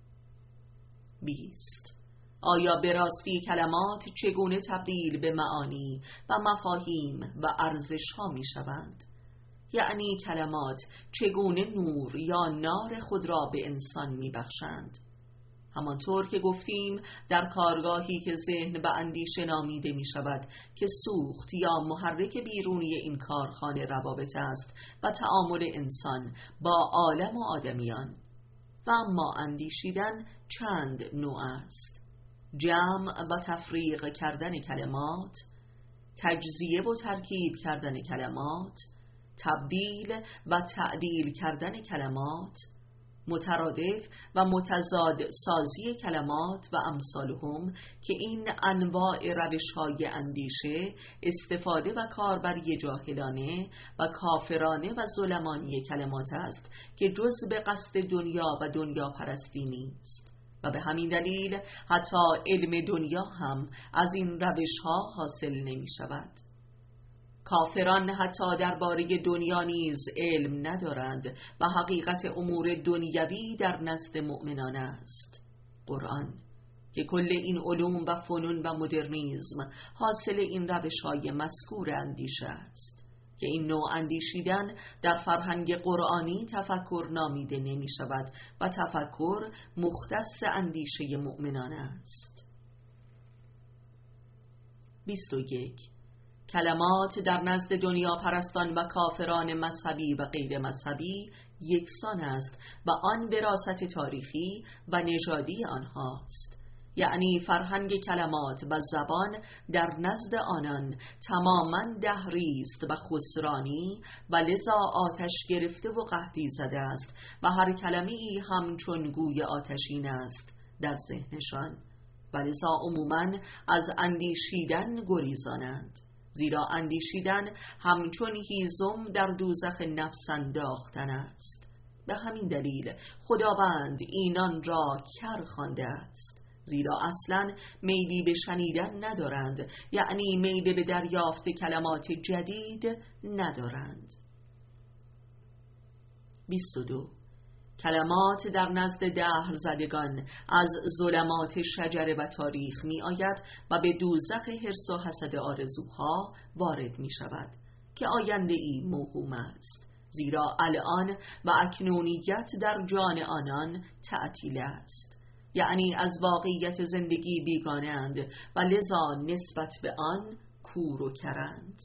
بیست. آیا به راستی کلمات چگونه تبدیل به معانی و مفاهیم و ارزش ها می شوند؟ یعنی کلمات چگونه نور یا نار خود را به انسان می بخشند؟ همانطور که گفتیم در کارگاهی که ذهن به اندیشه نامیده می شود که سوخت یا محرک بیرونی این کارخانه روابط است و تعامل انسان با عالم و آدمیان. و اما اندیشیدن چند نوع است: جمع و تفریق کردن کلمات، تجزیه و ترکیب کردن کلمات، تبدیل و تعدیل کردن کلمات، مترادف و متضاد سازی کلمات و امثالهم، که این انواع روش‌های اندیشه، استفاده و کاربری جاهلانه و کافرانه و ظلمانی کلمات است که جز به قصد دنیا و دنیا پرستی نیست، و به همین دلیل حتی علم دنیا هم از این روش‌ها حاصل نمی شود. کافران حتی درباره دنیا نیز علم ندارند و حقیقت امور دنیوی در نزد مؤمنان است. قرآن که کل این علوم و فنون و مدرنیسم حاصل این روش‌های مذکور اندیشه است که این نوع اندیشیدن در فرهنگ قرآنی تفکر نامیده نمی شود و تفکر مختص اندیشه مؤمنان است. بیست و یک. کلمات در نزد دنیا پرستان و کافران مذهبی و غیر مذهبی یکسان است و آن وراثت تاریخی و نژادی آنهاست، یعنی فرهنگ کلمات و زبان در نزد آنان تماماً دهری است و خسرانی و لذا آتش گرفته و قحطی زده است و هر کلمه‌ای همچون گوی آتشین است در ذهنشان و لذا عموماً از اندیشیدن گریزانند، زیرا اندیشیدن همچون هیزم در دوزخ نفس انداختن است. به همین دلیل خداوند اینان را کر خوانده است، زیرا اصلا میلی به شنیدن ندارند، یعنی میل به دریافت کلمات جدید ندارند. بیست و دو. کلمات در نزد دهر زدگان از ظلمات شجره و تاریخ می آید و به دوزخ حرص و حسد آرزوها وارد می شود که آینده ای موهوم است، زیرا الان و اکنونیت در جان آنان تعطیل است، یعنی از واقعیت زندگی بیگانه اند و لذا نسبت به آن کور و کرند.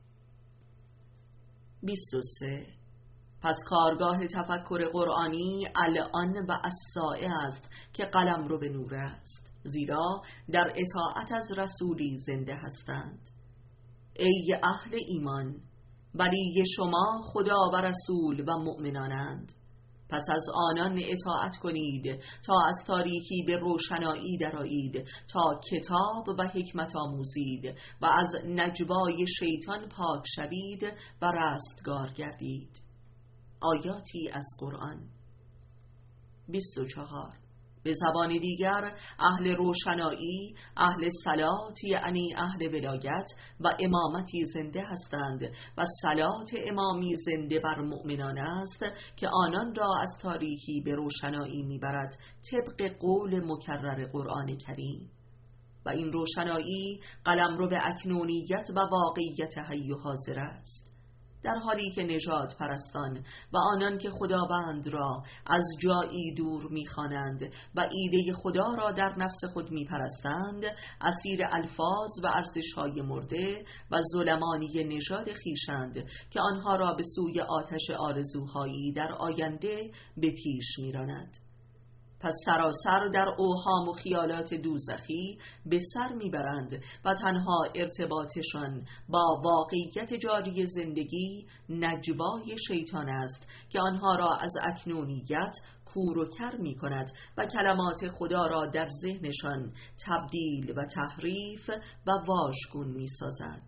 بیست و سه. پس کارگاه تفکر قرآنی الان و الساعه است که قلم رو به نور است، زیرا در اطاعت از رسولی زنده هستند. ای اهل ایمان، ولی شما خدا و رسول و مؤمنانند. پس از آنان اطاعت کنید تا از تاریکی به روشنایی درآیید، تا کتاب و حکمت آموزید و از نجوای شیطان پاک شوید و رستگار گردید. آیاتی از قرآن. بیست و چهار. به زبان دیگر اهل روشنایی، اهل صلات یعنی اهل ولایت و امامتی زنده هستند و صلات امامی زنده بر مؤمنان است که آنان را از تاریکی به روشنایی میبرد طبق قول مکرر قرآن کریم. و این روشنایی قلمرو به اکنونیت و واقعیت حی و حاضر است، در حالی که نژاد پرستان و آنان که خداوند را از جایی دور می‌خوانند و ایده خدا را در نفس خود می‌پرستند، اسیر الفاظ و ارزش‌های مرده و ظلمانی نژاد خویشند که آنها را به سوی آتش آرزوهایی در آینده به پیش می‌راند. پس سراسر در اوهام و خیالات دوزخی به سر میبرند و تنها ارتباطشان با واقعیت جاری زندگی نجوای شیطان است که آنها را از اکنونیت کور و کر می کند و کلمات خدا را در ذهنشان تبدیل و تحریف و واژگون می سازد.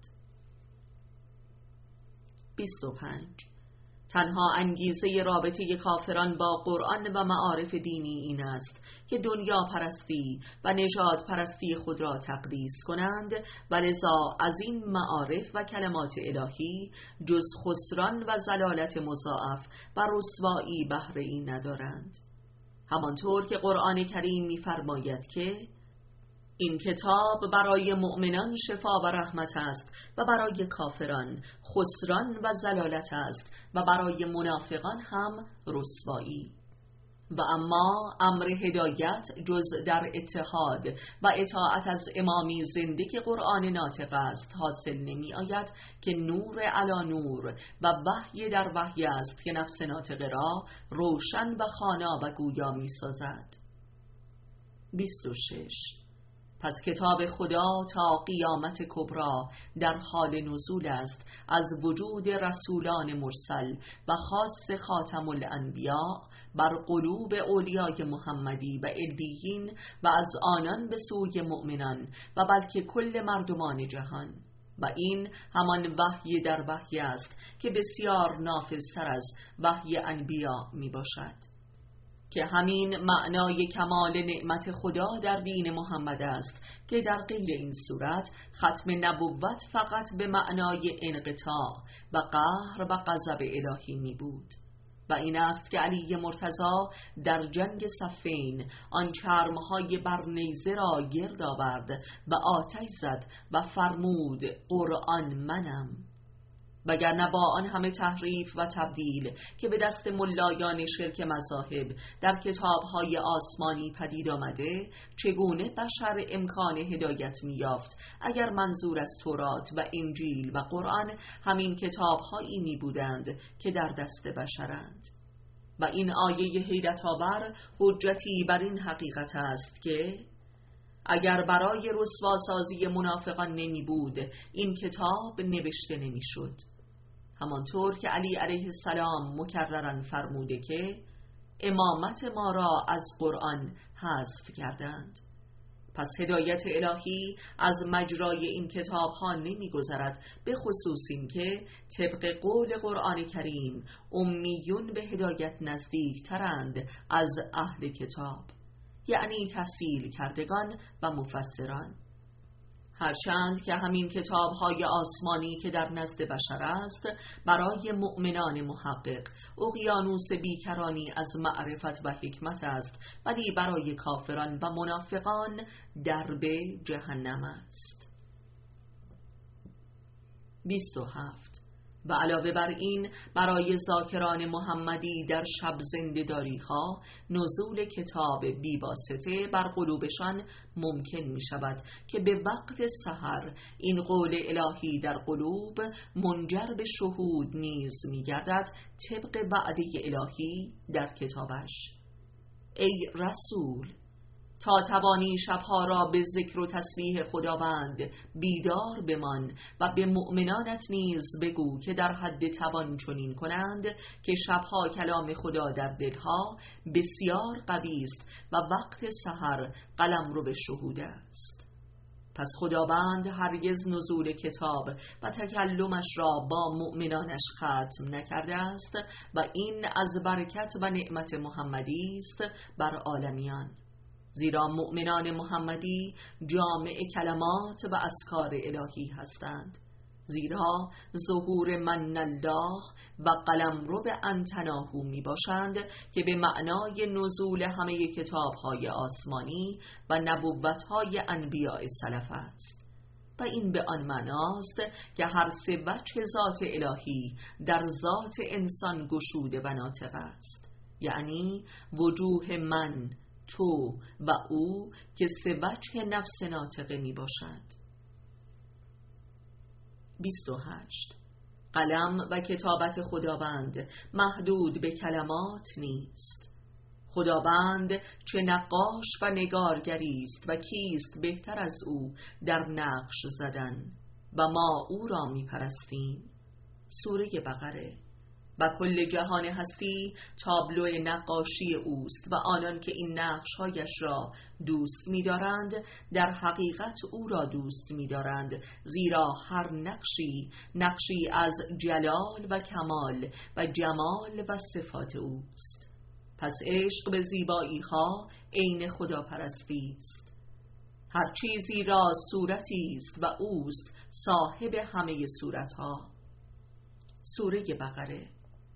بیست و پنج. تنها انگیزه رابطه کافران با قرآن و معارف دینی این است که دنیا پرستی و نژاد پرستی خود را تقدیس کنند و لذا از این معارف و کلمات الهی جز خسران و زلالت مضاعف و رسوایی بهره ای ندارند. همانطور که قرآن کریم می‌فرماید که این کتاب برای مؤمنان شفا و رحمت است و برای کافران خسران و زلالت است و برای منافقان هم رسوایی. و اما امر هدایت جز در اتحاد و اطاعت از امامی زنده که قرآن ناطق است حاصل نمی آید که نور علی نور و وحی در وحی است که نفس ناطقه را روشن و خوانا و گویا می سازد. بیست و شش. پس کتاب خدا تا قیامت کبرا در حال نزول است از وجود رسولان مرسل و خاص خاتم الانبیاء بر قلوب اولیای محمدی و علویین و از آنان به سوی مؤمنان و بلکه کل مردمان جهان. و این همان وحی در وحی است که بسیار نافذتر از وحی انبیا می باشد، که همین معنای کمال نعمت خدا در دین محمد است که در غیر این صورت ختم نبوت فقط به معنای انقطاع و قهر و غضب الهی می بود. و این است که علی مرتضی در جنگ صفین آن چرمهای بر نیزه را گرد آورد و آتش زد و فرمود قرآن منم. وگرنه با آن همه تحریف و تبدیل که به دست ملایان شرک مذاهب در کتابهای آسمانی پدید آمده، چگونه بشر امکان هدایت می‌یافت اگر منظور از تورات و انجیل و قرآن همین کتابهایی می بودند که در دست بشرند؟ و این آیه حیرت آور حجتی بر این حقیقت است که اگر برای رسواسازی منافقان نمی بود این کتاب نوشته نمی شد، همانطور که علی علیه السلام مکررن فرموده که امامت ما را از قرآن حذف کردند. پس هدایت الهی از مجرای این کتاب ها نمی گذرد، به خصوص این که طبق قول قرآن کریم امیون به هدایت نزدیک ترند از اهل کتاب، یعنی تحصیل کردگان و مفسران. هرچند که همین کتاب‌های آسمانی که در نزد بشر است برای مؤمنان محقق اقیانوس بیکرانی از معرفت و حکمت است، ولی برای کافران و منافقان درب جهنم است. بیست و هفت. و علاوه بر این برای ذاکران محمدی در شب زنده‌داری ها نزول کتاب بی‌واسطه بر قلوبشان ممکن می شود که به وقت سحر این قول الهی در قلوب منجر به شهود نیز می گردد طبق وعده الهی در کتابش. ای رسول، تا توانی شبها را به ذکر و تسبیح خداوند بیدار بمان و به مؤمنانت نیز بگو که در حد توان چنین کنند که شبها کلام خدا در دلها بسیار قوی است و وقت سحر قلمرو به شهود است. پس خداوند هرگز نزول کتاب و تکلمش را با مؤمنانش ختم نکرده است و این از برکت و نعمت محمدی است بر عالمیان، زیرا مؤمنان محمدی جامع کلمات و اذکار الهی هستند، زیرا ظهور من الله و قلمرو انتناهو می باشند که به معنای نزول همه کتاب‌های آسمانی و نبوت‌های انبیاء سلف است و این به آن معناست که هر سه وجه ذات الهی در ذات انسان گشوده و ناطق است، یعنی وجوه من، تو و او که سه وجه نفس ناطقه می باشد. بیست و هشت. قلم و کتابت خداوند محدود به کلمات نیست. خداوند چه نقاش و نگارگری است و کیست بهتر از او در نقش زدن و ما او را می پرستیم. سوره بقره. و کل جهان هستی تابلو نقاشی اوست و آنان که این نقش‌هایش را دوست می‌دارند در حقیقت او را دوست می‌دارند، زیرا هر نقشی نقشی از جلال و کمال و جمال و صفات اوست. پس عشق به زیبایی‌ها عین خداپرستی است. هر چیزی را صورتی است و اوست صاحب همه صورت‌ها. سوره بقره.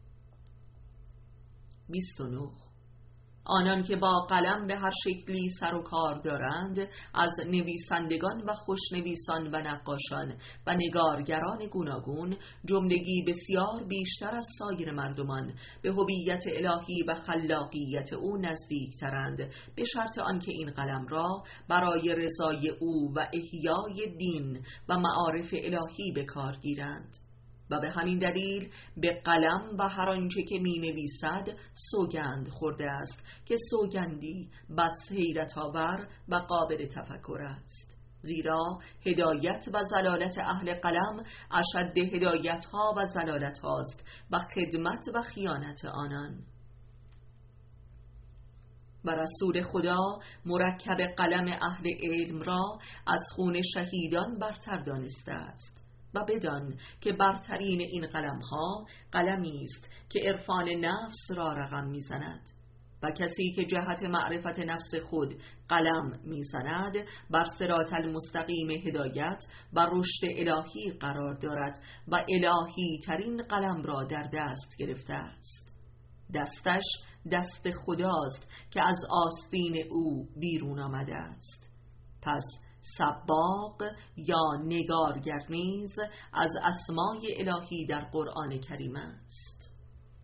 بیست و نه. آنان که با قلم به هر شکلی سر و کار دارند از نویسندگان و خوشنویسان و نقاشان و نگارگران گوناگون جملگی بسیار بیشتر از سایر مردمان به هویت الهی و خلاقیت او نزدیکترند، به شرط آنکه این قلم را برای رضای او و احیای دین و معارف الهی به کار گیرند و به همین دلیل به قلم و هر آنچه که می نویسد سوگند خورده است که سوگندی بس حیرت آور و قابل تفکر است، زیرا هدایت و زلالت اهل قلم اشد هدایت ها و زلالت هاست و خدمت و خیانت آنان. و رسول خدا مرکب قلم اهل علم را از خون شهیدان برتر دانسته است و بدان که برترین این قلم‌ها قلمی است که عرفان نفس را رقم می‌زند و کسی که جهت معرفت نفس خود قلم می‌زند بر صراط المستقیم هدایت و رشد الهی قرار دارد و الهی ترین قلم را در دست گرفته است. دستش دست خداست که از آستین او بیرون آمده است. پس سباق یا نگارگر نیز از اسمای الهی در قرآن کریم است.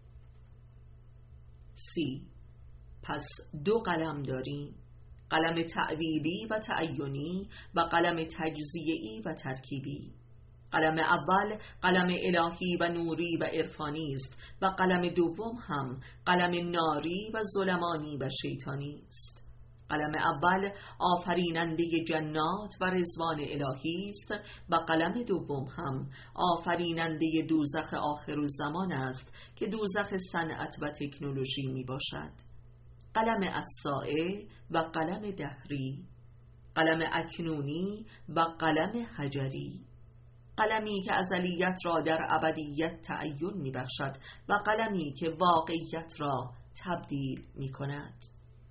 سی. پس دو قلم داریم، قلم تعویلی و تعینی و قلم تجزیه‌ای و ترکیبی. قلم اول قلم الهی و نوری و عرفانی است و قلم دوم هم قلم ناری و ظلمانی و شیطانی است. قلم اول آفریننده جنات و رضوان الهی است و قلم دوم هم آفریننده دوزخ آخرالزمان است که دوزخ صنعت و تکنولوژی می باشد. قلم الساعه و قلم دهری، قلم اکنونی و قلم حجری، قلمی که ازلیت را در ابدیت تعین می بخشد و قلمی که واقعیت را تبدیل می کند.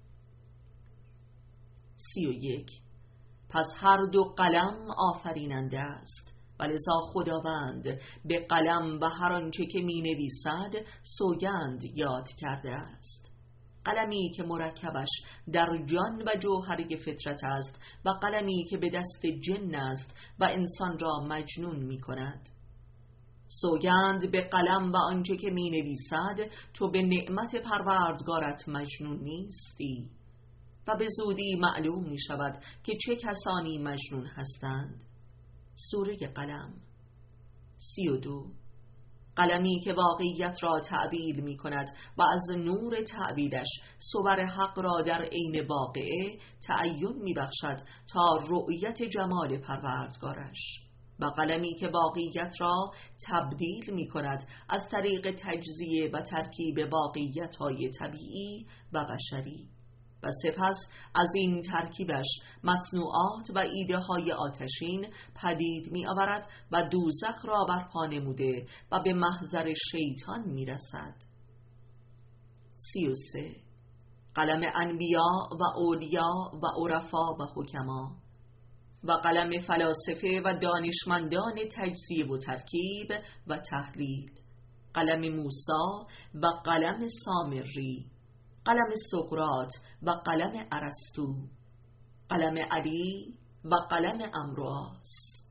سی و یک. پس هر دو قلم آفریننده است و لذا خداوند به قلم و هر آنچه که می نویسد سوگند یاد کرده است. قلمی که مرکبش در جان و جوهره فطرت است و قلمی که به دست جن است و انسان را مجنون می کند. سوگند به قلم و آنچه که می نویسد تو به نعمت پروردگارت مجنون نیستی و به زودی معلوم می شود که چه کسانی مجنون هستند. سوره قلم. سی و دو. قلمی که واقعیت را تعبیل می کند و از نور تعبیلش صور حق را در عین واقعه تعین می بخشد تا رؤیت جمال پروردگارش، و قلمی که واقعیت را تبدیل می کند از طریق تجزیه و ترکیب واقعیت‌های طبیعی و بشری، و سپس از این ترکیبش مصنوعات و ایده های آتشین پدید می آورد و دوزخ را برپا نموده و به محضر شیطان می رسد. سی و سه. قلم انبیا و اولیا و عرفا و حکما، و قلم فلاسفه و دانشمندان تجزیه و ترکیب و تحلیل، قلم موسی و قلم سامری، قلم سقراط و قلم ارسطو، قلم علی و قلم امراس.